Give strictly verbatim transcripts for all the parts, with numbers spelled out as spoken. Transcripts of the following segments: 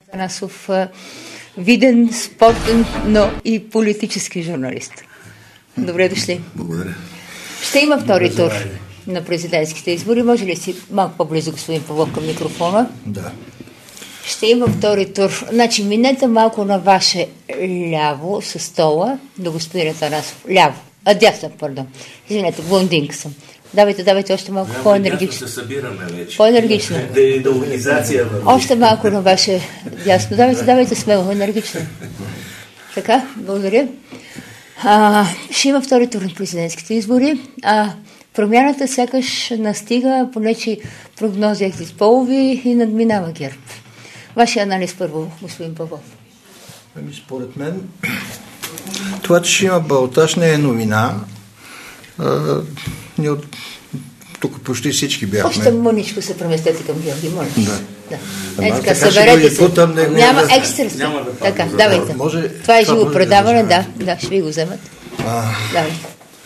Атанасов, виден, спортен, но и политически журналист. Добре дошли. Благодаря. Ще има втори тур на президентските избори. Може ли си малко по-близо, господин Павлов, към микрофона? Да. Ще има втори тур. Значи, минете малко на ваше ляво със стола до господин Атанасов. Ляво. А, дясно, пардон. Извинете, блондинка съм. Давайте, давайте още малко Ляво по-енергично. се събираме вече. По-енергично. Да, да организация. Още малко на ваше дясно. Давайте, давайте смело, енергично. Така, благодаря. А, ще има втори тур на президентските избори. А промяната сякаш настига, понече прогнози екзитполови и надминава ГЕРБ. Вашия анализ първо, господин Павлов. Ами, според мен, това, че ще има балотаж, не е новина. А, ние от тук почти всички бяхме. Още мъничко се преместете към Георги, моля. Да. Да. Ама, Е, така, така съберете се. Путам, не, Няма не, екстра. Няма да така, падне. давайте. Може, това е това живо може предаване, да, да, да, ще ви го вземат. А, Давайте.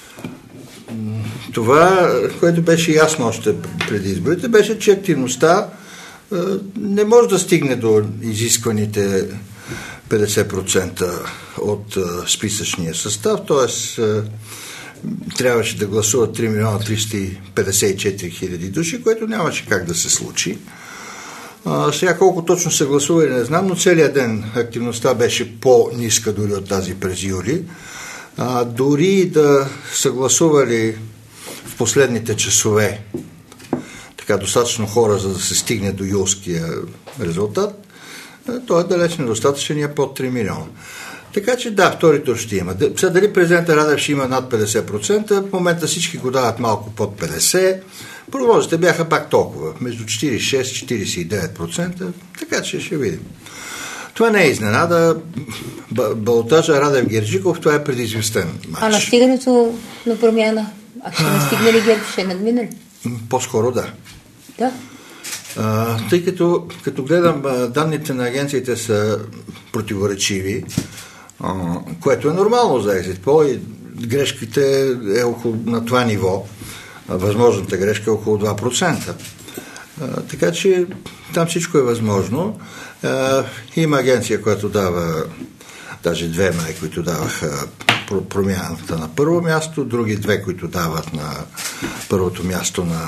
това, което беше ясно още преди изборите, беше, че активността а, не може да стигне до изискваните петдесет процента от а, списъчния състав, т.е. трябваше да гласуват три милиона триста и петдесет и четири хиляди души, което нямаше как да се случи. А, сега колко точно са гласували, не знам, но целият ден активността беше по-ниска дори от тази през юли. А, дори да са гласували в последните часове така достатъчно хора, за да се стигне до юлския резултат, той е далеч недостатъчен и е под три милиона. Така че да, втори тур ще има. Сега дали президента Радев ще има над петдесет процента, в момента всички го дават малко под петдесет процента, прогнозите бяха пак толкова, между четиридесет и шест и четиридесет и девет процента, така че ще видим. Това не е изненада. Балотажа Радев-Герджиков, това е предизвестен матч. А настигането на промяна? А ще настигне ли ГЕРБ? Ще надмине ли? По-скоро да. Да. А, тъй като, като гледам, данните на агенциите са противоречиви, а, което е нормално за екзитпол и грешките е около на това ниво. А, възможната грешка е около два процента. А, така че там всичко е възможно. А, има агенция, която дава, даже две май, които даваха промяната на първо място, други две, които дават на първото място на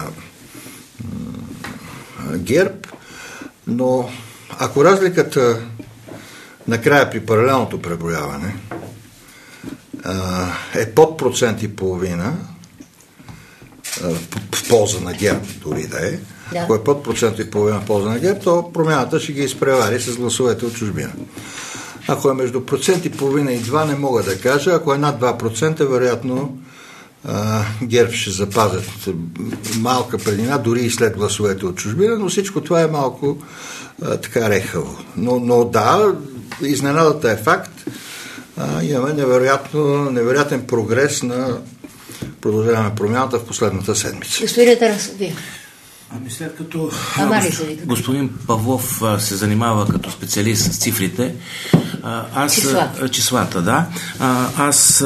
ГЕРБ, но ако разликата накрая при паралелното преброяване а, е под процент и половина а, в, в полза на ГЕРБ, дори да е, да. Ако е под процент и половина в полза на ГЕРБ, то промяната ще ги изпревари с гласовете от чужбина. Ако е между процент и половина и два, не мога да кажа. Ако е над два процента, вероятно ГЕРБ ще запазят малка преднина, дори и след гласовете от чужбина, но всичко това е малко а, така рехаво. Но, но да, изненадата е факт. А, имаме невероятно, невероятен прогрес на продължаване промяната в последната седмица. Господин Тарасов, вие. Ами след като Анализа, господин Павлов се занимава като специалист с цифрите, аз... Числата. Числата, да. Аз...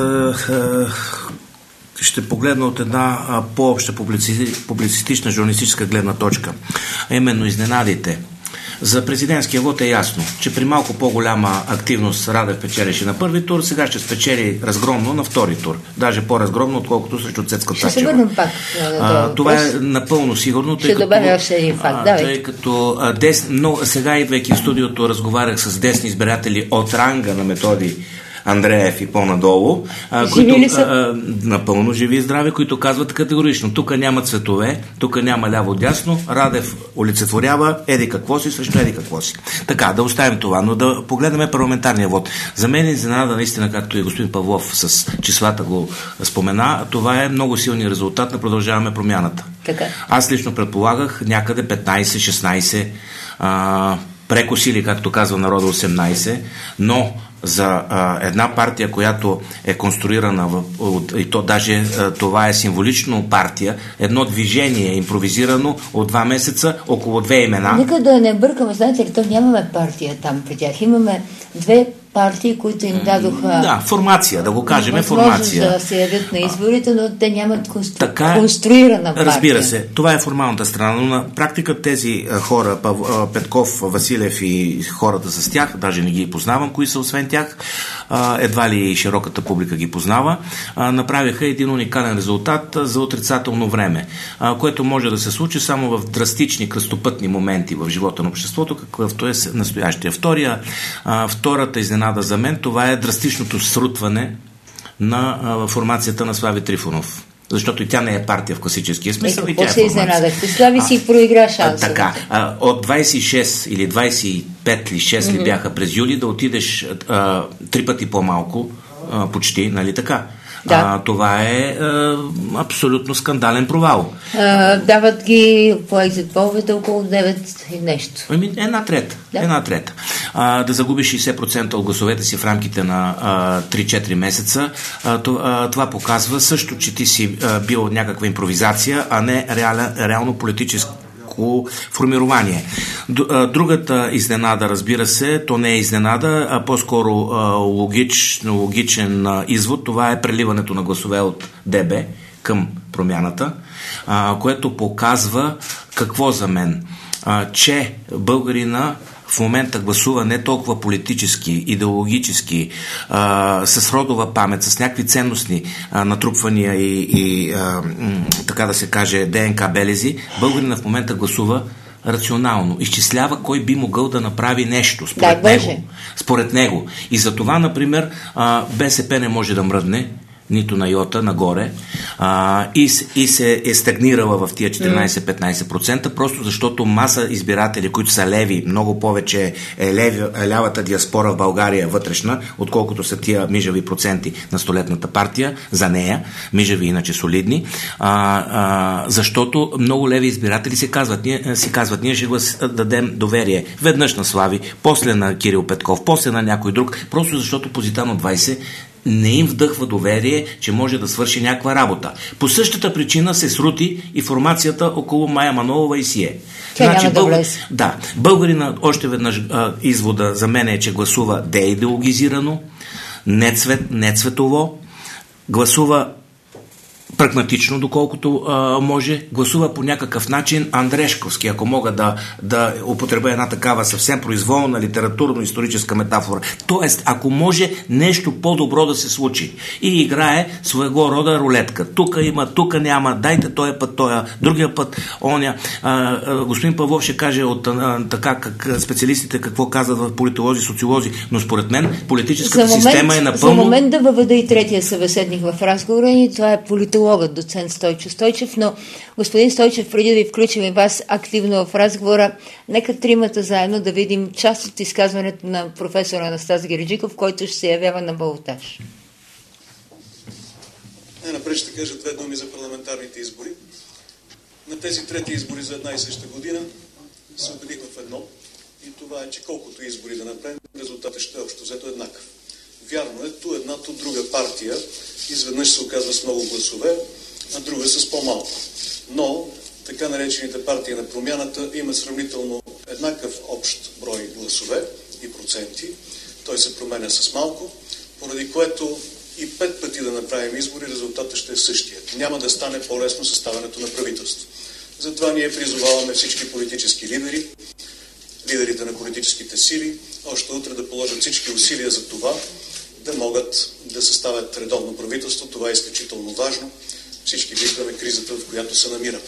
ще погледна от една а, по-обща публици... публицистична журналистическа гледна точка. А именно изненадите. За президентския вод е ясно, че при малко по-голяма активност Радев печелеше на първи тур, сега ще спечели разгромно на втори тур. Даже по-разгромно, отколкото срещу Цецка Цачева. Ще се върнем пак. А, това е напълно сигурно. Ще добавя още един факт. А, тъй като а, дес... Но сега, идвайки в студиото, разговарях с десни избиратели от ранга на Методи Андреев и по-надолу, а, които а, напълно живи и здрави, които казват категорично: тук няма цветове, тук няма ляво-дясно, Радев олицетворява еди какво си срещу еди какво си. Така, да оставим това, но да погледнем парламентарния вод. За мен е изненада, наистина, както и господин Павлов с числата го спомена, това е много силен резултат на Продължаваме промяната. Така. Аз лично предполагах някъде петнайсет-шестнайсет а, прекосили, както казва народа, осемнайсет, но за а, една партия, която е конструирана в, от, и то даже а, това е символично партия, едно движение импровизирано от два месеца, около две имена. Нека да не бъркаме, знаете ли, то нямаме партия там при тях. Имаме две партии, които им дадоха... Да, формация, да го кажем, формация. Да се явят на изборите, но те нямат констру... така, конструирана партия. Разбира се, това е формалната страна, но на практика тези хора, Петков, Василев и хората с тях, даже не ги познавам, кои са освен тях, едва ли широката публика ги познава, направиха един уникален резултат за отрицателно време, което може да се случи само в драстични кръстопътни моменти в живота на обществото, какъвто е настоящия. Втория, втората изненада за мен, това е драстичното срутване на формацията на Слави Трифонов. Защото и тя не е партия в класическия смисъл. Е, и тя е се изненадахте? Слави си проигра шанса. Така, а, от двайсет и шест или двайсет и пет или шест mm-hmm. ли бяха през юли, да отидеш а, три пъти по-малко, а, почти, нали така? Да. А, това е а, абсолютно скандален провал. А, дават ги по екзитполовете около девет и нещо. Ами, една трета. Да. Една трета. А, да загубиш шейсет процента от гласовете си в рамките на а, три-четири месеца, а, това, това показва също, че ти си а, бил някаква импровизация, а не реален, реално политическо формирование. Другата изненада, разбира се, то не е изненада, а по-скоро логич, логичен извод, това е преливането на гласове от ДБ към Промяната, което показва какво за мен? Че българина в момента гласува не толкова политически, идеологически, а, с родова памет, с някакви ценностни а, натрупвания и, и а, м, така да се каже ДНК белези. Българина в момента гласува рационално. Изчислява кой би могъл да направи нещо според да, него. Според него. И за това, например, а, БСП не може да мръдне нито на йота, нагоре, а, и, и се е стагнирала в тия четиринайсет-петнайсет процента, просто защото маса избиратели, които са леви, много повече е леви, лявата диаспора в България вътрешна, отколкото са тия мижави проценти на столетната партия, за нея, мижави иначе солидни, а, а, защото много леви избиратели си казват, ние, си казват, ние ще го дадем доверие веднъж на Слави, после на Кирил Петков, после на някой друг, просто защото Позитано двайсет не им вдъхва доверие, че може да свърши някаква работа. По същата причина се срути и формацията около Мая Манолова и Сие. Тя значи, няма българ... да влез. Да, българина, още веднъж а, извода за мен е, че гласува деидеологизирано, не, цвет, не цветово, гласува прагматично, доколкото а, може, гласува по някакъв начин андрешковски, ако мога да, да употребя една такава съвсем произволна литературно-историческа метафора. Тоест, ако може нещо по-добро да се случи и играе своего рода рулетка. Тук има, тук няма, дайте този път, тоя, другия път, оня. А, а, господин Павлов ще каже от а, така как специалистите какво казват в политолози, социолози, но според мен политическата момент, система е напълно... За момент да въведа и третия събеседник в разговора и това е политолог, доцент Стойчо Стойчев, но господин Стойчев, преди да ви включим и вас активно в разговора, нека тримата заедно да видим част от изказването на професор Анастас Гереджиков, който ще се явява на балотаж. Най-напред ще кажа две думи за парламентарните избори. На тези трети избори за една и съща година се убедихме в едно, и това е, че колкото избори да направим, резултатът ще е общо взето еднакъв. Вярно е, ту една, ту друга партия изведнъж се оказва с много гласове, а друга с по-малко. Но така наречените партии на Промяната имат сравнително еднакъв общ брой гласове и проценти. Той се променя с малко, поради което и пет пъти да направим избори, резултатът ще е същия. Няма да стане по-лесно съставянето на правителство. Затова ние призоваваме всички политически лидери, лидерите на политическите сили, още утре да положат всички усилия за това, да могат да съставят редовно правителство. Това е изключително важно. Всички виждаме кризата, в която се намираме.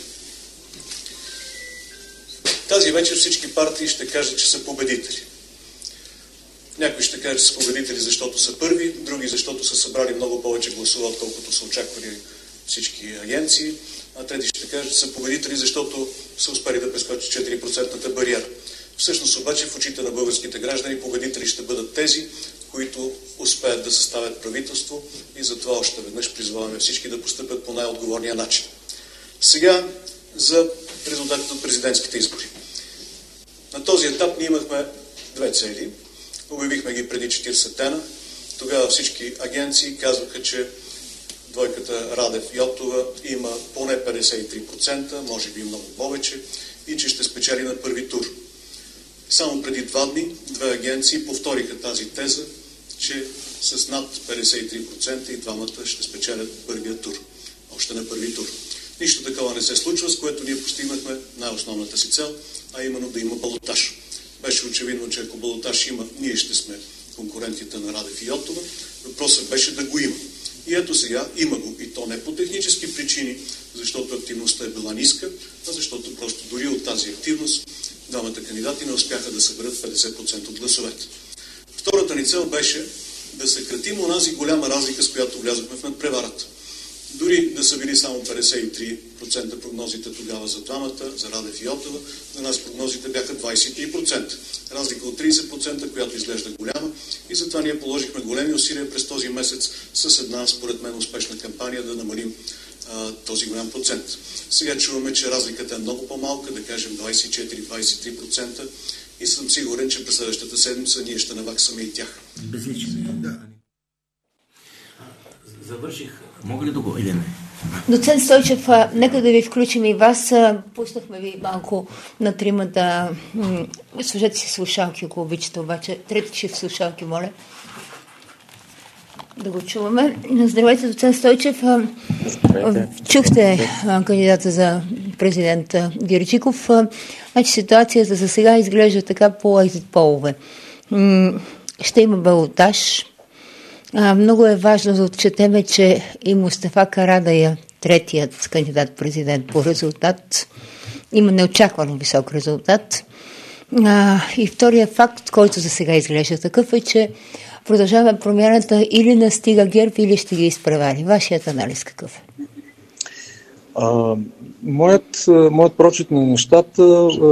Тази вечер всички партии ще кажат, че са победители. Някои ще кажат, че са победители, защото са първи, други, защото са събрали много повече гласове, отколкото са очаквали всички агенции, а трети ще кажат, че са победители, защото са успели да прескочат четири процентната бариера. Всъщност обаче в очите на българските граждани победители ще бъдат тези, които успеят да съставят правителство, и затова още веднъж призваваме всички да постъпят по най-отговорния начин. Сега за резултатите от президентските избори. На този етап ние имахме две цели. Обявихме ги преди четиридесет дена. Тогава всички агенции казваха, че двойката Радев-Йотова има поне петдесет и три процента, може би много повече, и че ще спечели на първи тур. Само преди два дни две агенции повториха тази теза, че с над петдесет и три процента и двамата ще спечелят първия тур. Още на първи тур. Нищо такова не се случва, с което ние постигнахме най-основната си цел, а именно да има балотаж. Беше очевидно, че ако балотаж има, ние ще сме конкурентите на Радев и Йотова. Въпросът беше да го има. И ето сега има го. И то не по технически причини, защото активността е била ниска, а защото просто дори от тази активност двамата кандидати не успяха да съберат петдесет процента от гласовете. Втората ни цел беше да съкратим онази голяма разлика, с която влязохме в надпреварата. Дори да са били само петдесет и три процента прогнозите тогава за двамата, за Радев и Йотова, за нас прогнозите бяха двадесет и три процента. Разлика от тридесет процента, която изглежда голяма, и затова ние положихме големи усилия през този месец с една, според мен, успешна кампания да намалим а, този голям процент. Сега чуваме, че разликата е много по-малка, да кажем двадесет и четири до двадесет и три процента, и съм сигурен, че през следващата седмица ние ще наваксаме и тях. Безлично. Да. Завърших. Мога ли да го или не? Доцент Стойчев, а, нека да ви включим и вас. А, пуснахме ви малко на тримата. М- Служете си слушалки, ако обичате, обаче. Трети шифт слушалки, моля. Да го чуваме. Здравейте, доцент Стойчев. А, а, чухте а, кандидата за президент Герджиков. А, значи ситуацията за сега изглежда така по екзит полове. М- ще има балотаж. А, много е важно да отчетеме, че и Мустафа Карадайъ, третият кандидат-президент по резултат, има неочаквано висок резултат. А, и вторият факт, който за сега изглежда такъв, е, че продължава промяната или настига ГЕРБ, или ще ги изпревари. Вашият анализ какъв е? А, моят, моят прочит на нещата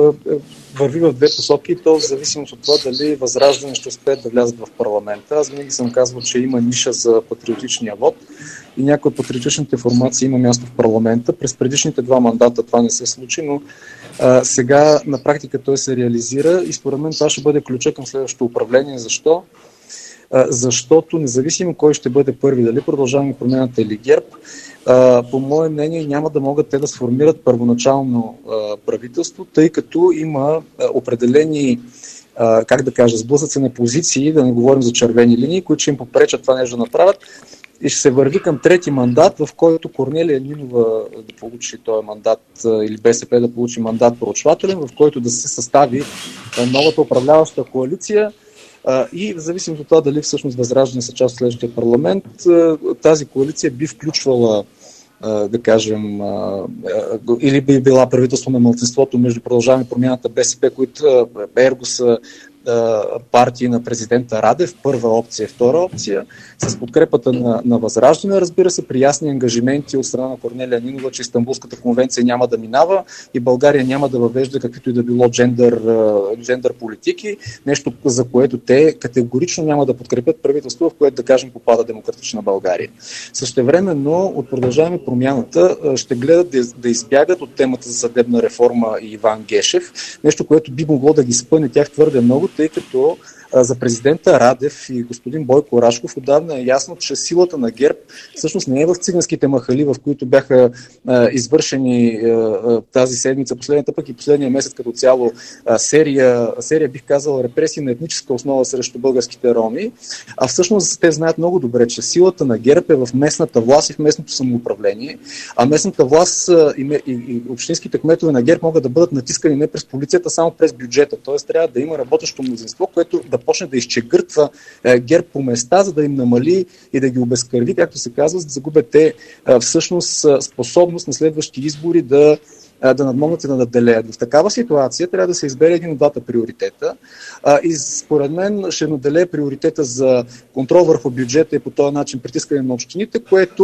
върви в две посоки, то в зависимост от това дали Възраждане ще успеят да влязат в парламента. Аз винаги съм казвал, че има ниша за патриотичния вод и някои от патриотичните формации има място в парламента. През предишните два мандата това не се случи, но а, сега на практика той се реализира и според мен това ще бъде ключа към следващото управление. Защо? А, защото независимо кой ще бъде първи, дали Продължаваме промяната или ГЕРБ, Uh, по мое мнение няма да могат те да сформират първоначално uh, правителство, тъй като има uh, определени, uh, как да кажа, сблъсъци на позиции, да не говорим за червени линии, които ще им попречат това нещо да направят, и ще се върви към трети мандат, в който Корнелия Нинова да получи този мандат uh, или БСП да получи мандат проучвателен, в който да се състави uh, новата управляваща коалиция. Uh, и в зависимост от това дали всъщност Възраждане са част от следващия парламент, uh, тази коалиция би включвала, uh, да кажем, uh, uh, или би била правителство на малцинството между Продължаваме промяната, БСП, които uh, ерго са партии на президента Радев, първа опция, втора опция, с подкрепата на, на Възраждане, разбира се, при ясни ангажименти от страна на Корнелия Нинова, че Истанбулската конвенция няма да минава и България няма да въвежда каквито и да било джендър, джендър политики, нещо за което те категорично няма да подкрепят правителство, в което, да кажем, попада Демократична България. Същевременно от Продължаваме промяната ще гледат да, да избягат от темата за съдебна реформа и Иван Гешев, нещо, което би могло да ги спъне тях твърде много, тъй като а, за президента Радев и господин Бойко Рашков отдавна е ясно, че силата на ГЕРБ всъщност не е в циганските махали, в които бяха а, извършени а, тази седмица, последната пък и последния месец като цяло а, серия, серия, бих казал, репресии на етническа основа срещу българските роми, а всъщност те знаят много добре, че силата на ГЕРБ е в местната власт и в местното самоуправление, а местната власт а, и, и, и общинските кметове на ГЕРБ могат да бъдат натискани не през полицията, само през бюджета. Тоест трябва да има работещо мнозинство, което да почне да изчегъртва е, ГЕРБ по места, за да им намали и да ги обезкърви, както се казва, за да загубят те е, всъщност способност на следващи избори да, е, да надмогнат и да наделеят. В такава ситуация трябва да се избере един от двата приоритета е, и според мен ще наделее приоритета за контрол върху бюджета и по този начин притискане на общините, което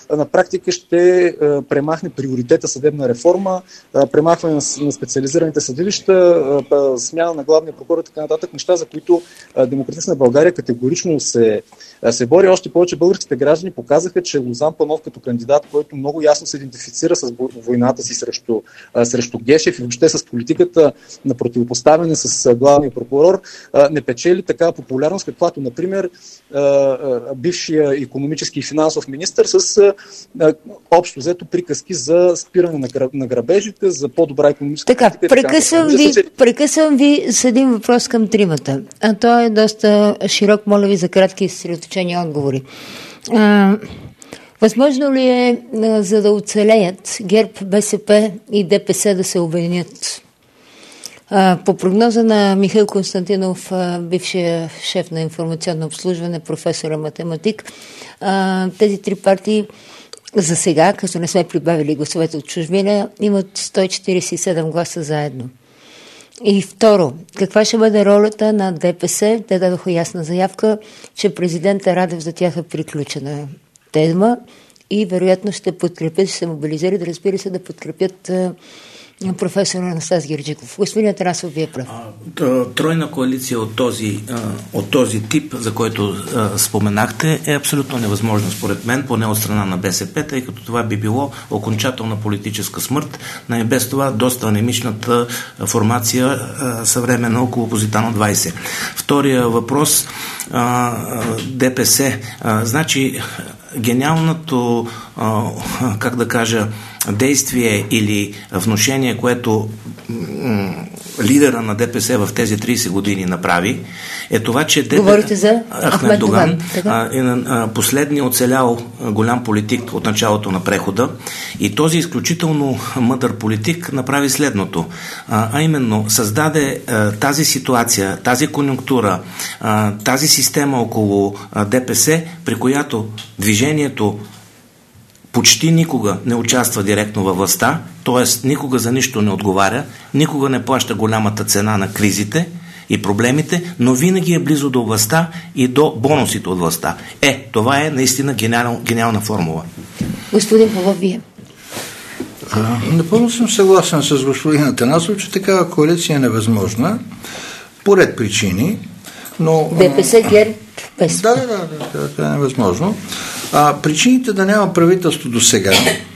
на практика ще а, премахне приоритета съдебна реформа, а, премахване на, на специализираните съдилища, а, смяна на главния прокурор и така нататък, неща, за които а, Демократична България категорично се, а, се бори. Още повече българските граждани показаха, че Лозан Панов като кандидат, който много ясно се идентифицира с войната си срещу, а, срещу Гешев и въобще с политиката на противопоставяне с а, главния прокурор, а, не печели такава популярност, каквато, например, а, а, бившия икономически и финансов министър с а, общо взето приказки за спиране на, граб, на грабежите, за по-добра икономическа така, политика. Прекъсвам ви, прекъсвам ви с един въпрос към тримата. А той е доста широк, моля ви за кратки и съсредоточени отговори. А, възможно ли е, а, за да оцелеят ГЕРБ, БСП и ДПС да се обединят? А, по прогноза на Михаил Константинов, а, бившия шеф на информационно обслужване, професора математик, а, тези три партии за сега, като не сме прибавили гласовете от чужбина, имат сто четиридесет и седем гласа заедно. И второ, каква ще бъде ролята на ДПС? Те дадоха ясна заявка, че президента Радев за тях е приключена тема и вероятно ще подкрепят, ще се мобилизират, да разбира се, да подкрепят а, професор Анастас Герджиков. Господин Атанасов, вие прав. Тройна коалиция от този, от този тип, за който споменахте, е абсолютно невъзможно според мен, поне от страна на БСП, тъй като това би било окончателна политическа смърт на и без това доста анемичната формация съвременна около Позитано двайсет. Втория въпрос, ДПС. Значи, гениалното, как да кажа, действие или внушение, което м- лидера на ДПС в тези трийсет години направи, е това, че ДПС... Говорите за Ахмед Доган е последният оцелял голям политик от началото на прехода и този изключително мъдър политик направи следното, а, а именно създаде а, тази ситуация, тази конюнктура, а, тази система около а, ДПС, при която движението почти никога не участва директно във властта, т.е. никога за нищо не отговаря, никога не плаща голямата цена на кризите и проблемите, но винаги е близо до властта и до бонусите от властта. Е, това е наистина гениал, гениална формула. Господин Павлов, вие. Напълно съм съгласен с господин Атанасов, че такава коалиция е невъзможна по ред причини, но... ДПС, ГЕРБ, без. Да, да, да, да, това е невъзможно. А причините да няма правителство до сега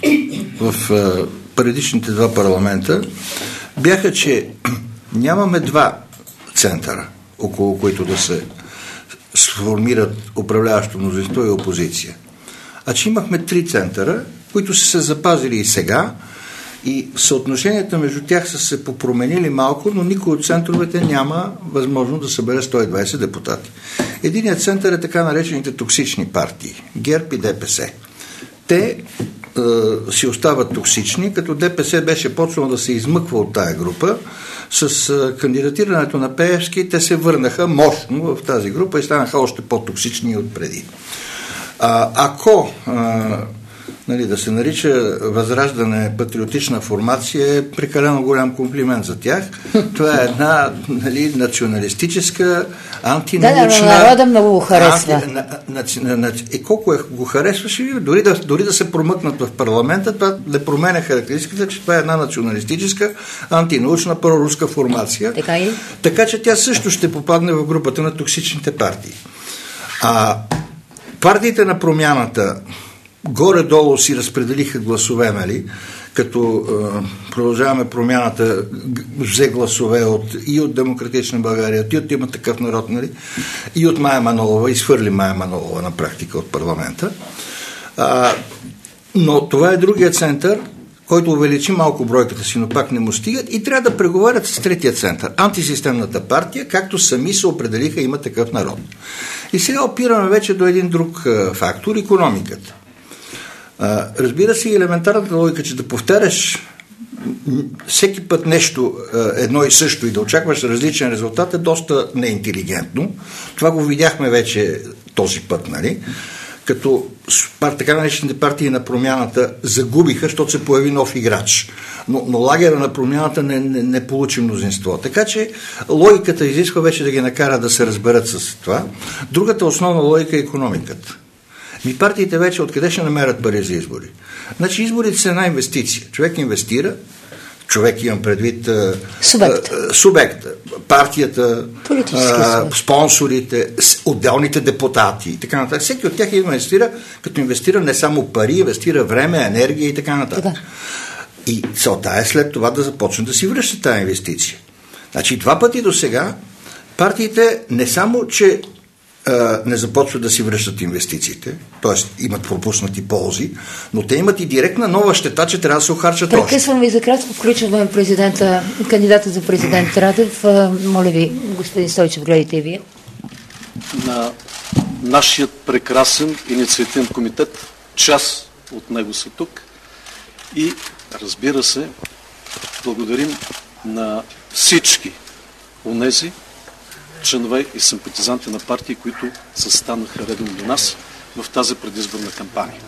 в а, предишните два парламента бяха, че нямаме два центъра, около които да се сформират управляващо мнозинство и опозиция. А че имахме три центъра, които са се запазили и сега, и съотношенията между тях са се попроменили малко, но никой от центровете няма възможност да събере сто и двайсет депутати. Единият център е така наречените токсични партии, ГЕРБ и ДПС. Те е, си остават токсични, като ДПС беше почнало да се измъква от тая група. С е, кандидатирането на Пеевски те се върнаха мощно в тази група и станаха още по-токсични от преди. А, ако е, нали, да се нарича Възраждане патриотична формация е прекалено голям комплимент за тях. Това е една, нали, националистическа, антинаучна... Да, да, народа много го харесва. Анти, на, на, на, на, и колко е, го харесваше, дори да, дори да се промъкнат в парламента, това да променя характеристиката, че това е една националистическа, антинаучна, проруска формация. Така, и? Така че тя също ще попадне в групата на токсичните партии. А партиите на промяната горе-долу си разпределиха гласове, нали? Като е, продължаваме промяната, взе гласове от, и от Демократична България, и от Има такъв народ, нали? И от Мая Манолова, изхвърли Мая Манолова на практика от парламента. А, но това е другия център, който увеличи малко бройката си, но пак не му стигат и трябва да преговарят с третия център. Антисистемната партия, както сами се определиха Има такъв народ. И сега опираме вече до един друг а, фактор – икономиката. А, разбира се, елементарната логика, че да повтаряш всеки път нещо едно и също и да очакваш различен резултат е доста неинтелигентно. Това го видяхме вече този път, нали? Като така наречените партии на промяната загубиха, защото се появи нов играч. Но, но лагера на промяната не, не, не получи мнозинство. Така че логиката изисква вече да ги накара да се разберат с това. Другата основна логика е икономиката. Ми партиите вече откъде ще намерят пари за избори? Значи изборите са една инвестиция. Човек инвестира, човек имам предвид субект, субект партията, а, спонсорите, отделните депутати и така нататък. Всеки от тях инвестира, като инвестира не само пари, инвестира време, енергия и така нататък. Така. И целта е след това да започне да си връща тази инвестиция. Значи два пъти до сега партиите не само, че а, не започват да си връщат инвестициите, т.е. имат пропуснати ползи, но те имат и директна нова щета, че трябва да се охарчат още. Прекъсвам ви за кратко, включваме президента, кандидата за президент Радев. Моля ви, господин Стойчев, гледайте и вие. На нашият прекрасен инициативен комитет, част от него са тук и разбира се, благодарим на всички онези членове и симпатизанти на партии, които състанаха редом до нас в тази предизборна кампания.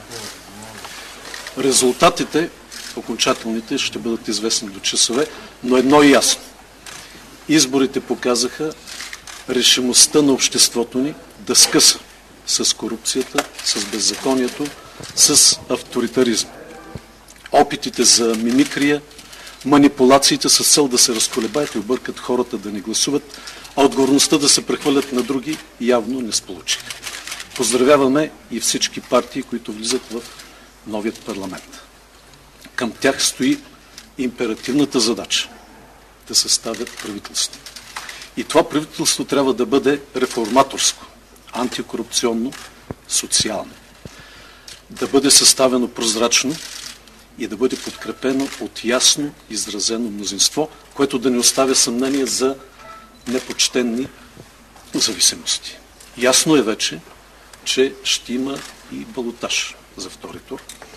Резултатите, окончателните, ще бъдат известни до часове, но едно е ясно. Изборите показаха решимостта на обществото ни да скъса с корупцията, с беззаконието, с авторитаризма. Опитите за мимикрия, манипулациите с цел да се разколебаят и объркат хората да не гласуват, а отговорността да се прехвърлят на други явно не сполучиха. Поздравяваме и всички партии, които влизат в новият парламент. Към тях стои императивната задача да съставят правителство. И това правителство трябва да бъде реформаторско, антикорупционно, социално. Да бъде съставено прозрачно и да бъде подкрепено от ясно изразено мнозинство, което да не оставя съмнение за непочтенни зависимости. Ясно е вече, че ще има и балотаж за втори тур.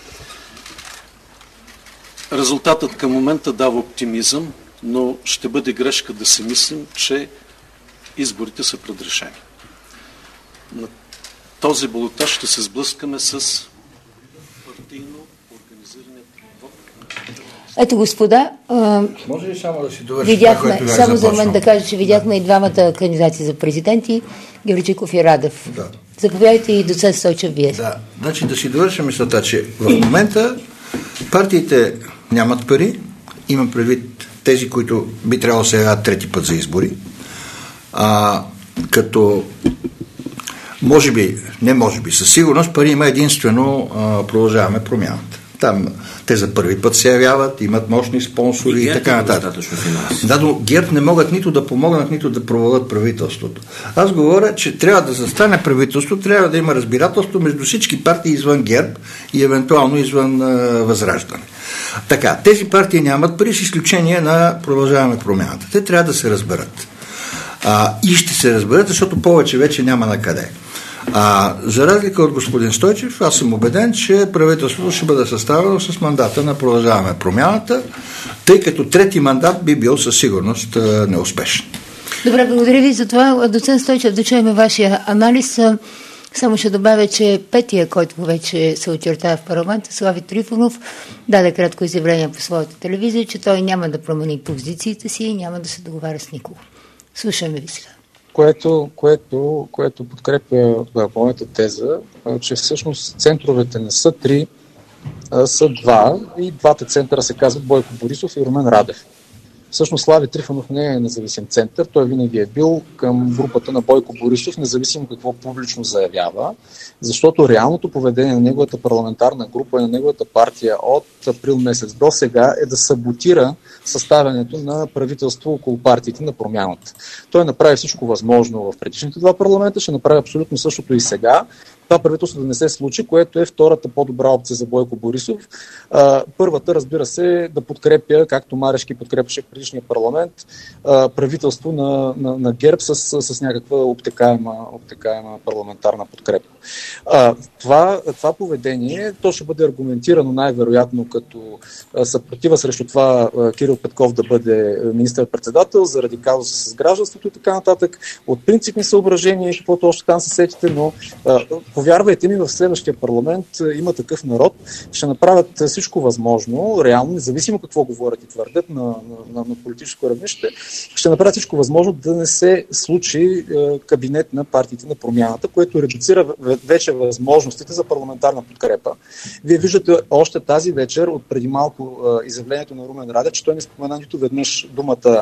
Резултатът към момента дава оптимизъм, но ще бъде грешка да си мислим, че изборите са предрешени. На този балотаж ще се сблъскаме с партийно организираният вот. Ето, господа, а, може ли само да си довърши видяхме, това, само за момент да кажа, че видяхме да. и двамата кандидати за президенти, Георгиков и Радев. Да. Заповядайте и доцент Стойчев, вие. Да, значи да си довършим мисълта, че в момента партиите нямат пари, имам предвид тези, които би трябвало да се явяват трети път за избори, а, като може би, не може би, със сигурност пари има единствено а, продължаваме промяната. Там те за първи път се явяват, имат мощни спонсори и, и така нататък. Да, но ГЕРБ не могат нито да помогнат, нито да провалят правителството. Аз говоря, че трябва да застане правителство, трябва да има разбирателство между всички партии извън ГЕРБ и евентуално извън а, Възраждане. Така, тези партии нямат пари с изключение на продължаваме промяната. Те трябва да се разберат. А, и ще се разберат, защото повече вече няма на къде. А, за разлика от господин Стойчев, аз съм убеден, че правителството ще бъде съставено с мандата на продължаваме промяната, тъй като трети мандат би бил със сигурност а, неуспешен. Добре, благодаря ви за това. Доцент Стойчев, да чуем вашия анализ. Само ще добавя, че петия, който вече се очертава в парламента, Слави Трифонов, даде кратко изявление по своята телевизия, че той няма да промени позициите си и няма да се договаря с никого. Слушаме ви сега. Което, което, което подкрепя моята теза, че всъщност центровете не са три, а са два и двата центъра се казват Бойко Борисов и Румен Радев. Всъщност Слави Трифонов не е независим център, той винаги е бил към групата на Бойко Борисов, независимо какво публично заявява, защото реалното поведение на неговата парламентарна група и на неговата партия от април месец до сега е да саботира съставянето на правителство около партиите на промяната. Той направи всичко възможно в предишните два парламента, ще направи абсолютно същото и сега. Това правителство да не се случи, което е втората по-добра опция за Бойко Борисов. А, първата, разбира се, да подкрепя, както Марешки подкрепяше в предишния парламент, а, правителство на, на, на ГЕРБ с, с, с някаква обтекаема, обтекаема парламентарна подкрепа. А, това, това поведение, то ще бъде аргументирано най-вероятно като съпротива срещу това Кирил Петков да бъде министър-председател, заради казуса с гражданството и така нататък. От принципни съображения и каквото още там се сетите, но а, повярвайте ми, в следващия парламент Има такъв народ, ще направят всичко възможно, реално, независимо какво говорят и твърдят на, на, на, на политическо равнище, ще направят всичко възможно да не се случи е, кабинет на партиите на промяната, което редуцира вече възможностите за парламентарна подкрепа. Вие виждате още тази вечер, от преди малко е, изявлението на Румен Радев, че той не спомена нито веднъж думата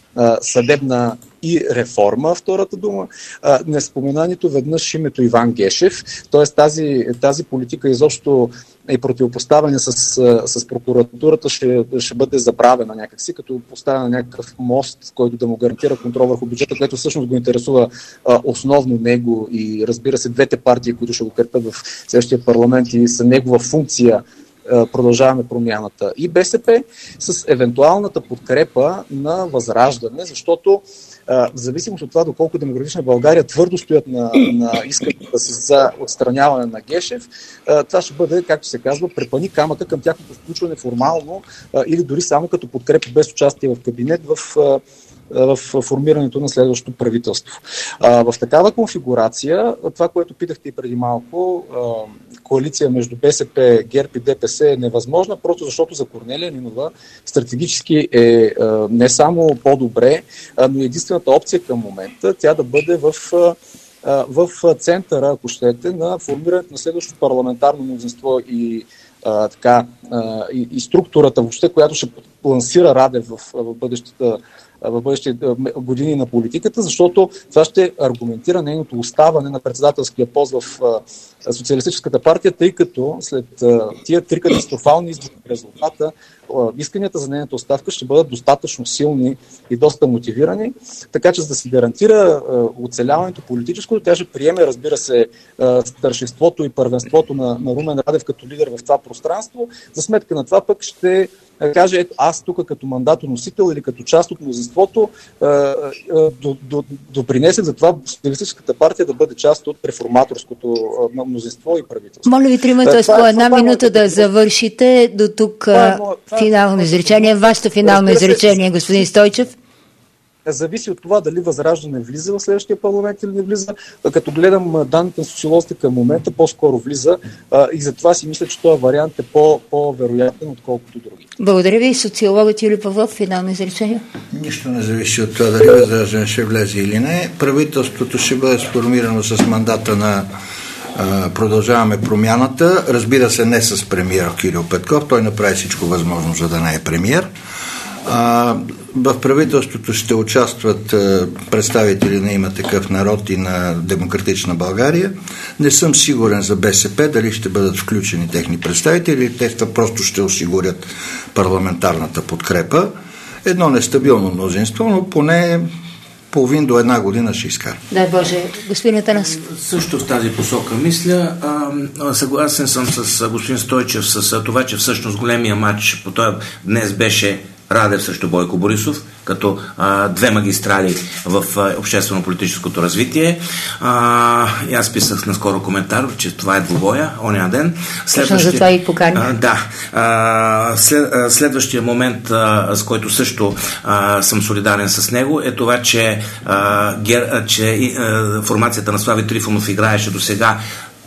съдебна и реформа, втората дума. Не спомена нито веднъж името Иван Гешев, т.е. тази, тази политика изобщо е противопоставяне с, с прокуратурата ще, ще бъде забравена някакси, като поставя на някакъв мост, който да му гарантира контрол върху бюджета, което всъщност го интересува а, основно него и разбира се двете партии, които ще го кърпят в следващия парламент и са негова функция. Продължаваме промяната и БСП с евентуалната подкрепа на Възраждане, защото в зависимост от това доколко Демократична България твърдо стоят на, на искането си за отстраняване на Гешев, това ще бъде, както се казва, препъни камъка към тяхното включване формално или дори само като подкрепа без участие в кабинет в в формирането на следващото правителство. В такава конфигурация, това, което питахте и преди малко, коалиция между БСП, ГЕРБ и ДПС е невъзможна, просто защото за Корнелия Нинова стратегически е не само по-добре, но единствената опция към момента тя да бъде в в центъра, ако щете, на формирането на следващото парламентарно мнозинство и а, така, а, и, и структурата въобще, която ще лансира Радев в, в бъдещата в бъдещите години на политиката, защото това ще аргументира нейното оставане на председателския пост в а, Социалистическата партия, тъй като след а, тия три катастрофални изборни резултата а, исканията за нейната оставка ще бъдат достатъчно силни и доста мотивирани, така че за да се гарантира а, оцеляването политическото, тя ще приеме, разбира се, а, старшинството и първенството на, на Румен Радев като лидер в това пространство. За сметка на това пък ще каже, ето аз тук като мандатоносител или като част от мнозинството допринесех за това Социалистическата партия да бъде част от реформаторското мнозинство и правителство. Моля ви, тримата с по една минута да завършите до тук финално изречение. Вашето финално изречение, господин Стойчев. Зависи от това дали Възраждане влиза в следващия парламент или не влиза. Като гледам данните на социолозите към момента, по-скоро влиза и затова си мисля, че този вариант е по- по-вероятен, отколкото други. Благодаря ви. Социологът Юли Павлов, финално изречение. Нищо не зависи от това дали Възраждане ще влезе или не. Правителството ще бъде сформирано с мандата на а, Продължаваме промяната. Разбира се, не с премиер Кирил Петков. Той направи всичко възможно, за да не е премиер. А, в правителството ще участват а, представители на Има такъв народ и на Демократична България. Не съм сигурен за БСП дали ще бъдат включени техни представители, те просто ще осигурят парламентарната подкрепа. Едно нестабилно мнозинство, но поне половин до една година ще изкара. Дай Боже, господин Атанас. Също в тази посока мисля. А, съгласен съм с господин Стойчев с това, че всъщност големия матч по този днес беше Радев срещу Бойко Борисов, като а, две магистрали в а, обществено-политическото развитие. А, и аз писах наскоро коментар, че това е двубоя, оня ден. Точно за това и покани. Да. А, след, а, следващия момент, а, с който също а, съм солидарен с него, е това, че, а, гер, а, че а, формацията на Слави Трифонов играеше до сега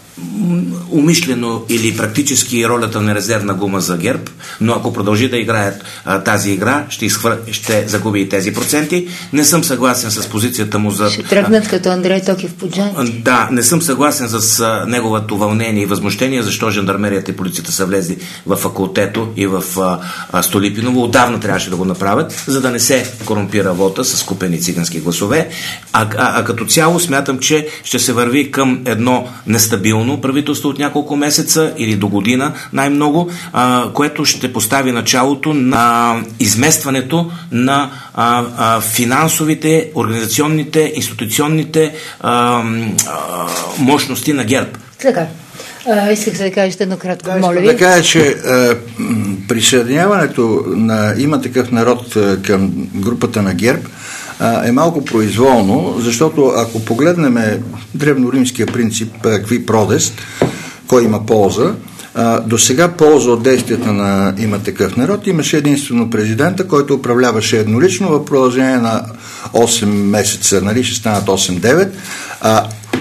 умишлено или практически ролята на резервна гума за ГЕРБ, но ако продължи да играят а, тази игра, ще, изхвър... ще загуби и тези проценти. Не съм съгласен с позицията му за... Ще тръгнат като Андрей Токев по джанти. Да, не съм съгласен с а, неговото вълнение и възмущение, защо жандармерията и полицията са влезли в факултето и в а, а, Столипиново. Отдавна трябваше да го направят, за да не се корумпира вота с купени цигански гласове. А, а, а като цяло смятам, че ще се върви към едно нестабилно правителство от няколко месеца или до година най-много, а, което ще постави началото на изместването на а, а, финансовите, организационните, институционните а, а, мощности на ГЕРБ. Така. А, исках да кажете едно кратко, да, моля ви. Да кажа, че а, присъединяването на Има такъв народ а, към групата на ГЕРБ е малко произволно, защото ако погледнем древноримския принцип кви продест, кой има полза, до сега полза от действията на Има такъв народ имаше единствено президента, който управляваше еднолично в продължение на осем месеца, нали, ще станат осем-девет, а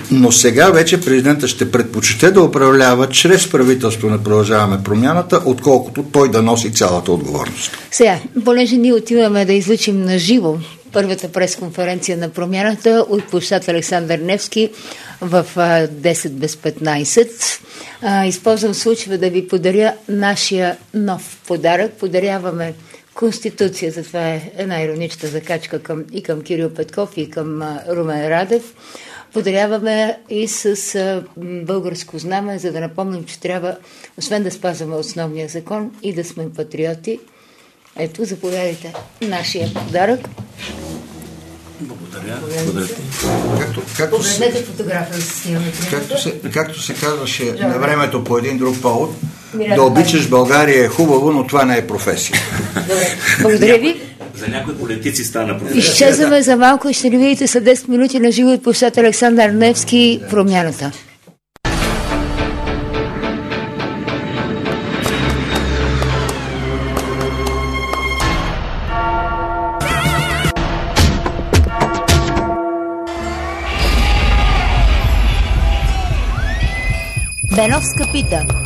Но сега вече президента ще предпочете да управлява чрез правителство на Продължаваме промяната, отколкото той да носи цялата отговорност. Сега, понеже ние отиваме да излучим на живо първата пресконференция на промяната от площад Александър Невски в десет без петнайсет. А, използвам случая да ви подаря нашия нов подарък. Подаряваме Конституцията. Това е една иронична закачка към, и към Кирил Петков, и към а, Румен Радев. Подаряваме и с а, българско знаме, за да напомним, че трябва, освен да спазваме основния закон, и да сме патриоти. Ето, заповядайте нашия подарък. Благодаря. Благодаря. Както, както, се, както, се, както се казваше на времето по един друг повод, да обичаш България е хубаво, но това не е професия. Добре. Благодаря ви. За някои политици стана професия. Изчезваме за малко и ще ни видите след десет минути на живо от площад Александър Невски промяната. Беновска пита.